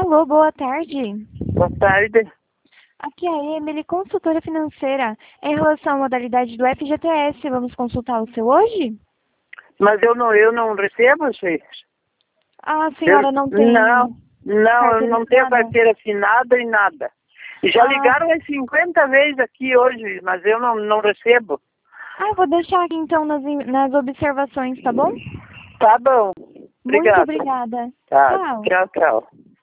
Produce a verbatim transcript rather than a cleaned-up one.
Alô, boa tarde. Boa tarde. Aqui é a Emily, consultora financeira. Em relação à modalidade do F G T S, vamos consultar o seu hoje? Mas eu não, eu não recebo, gente. Ah, a senhora Eu, não tem não, não, eu não tenho carteira? carteira assinada e nada. Já Ah. ligaram umas cinquenta vezes aqui hoje, mas eu não, não recebo. Ah, eu vou deixar aqui então nas, nas observações, tá bom? Tá bom. Muito Obrigado. obrigada. Tá, Tchau. tchau, tchau.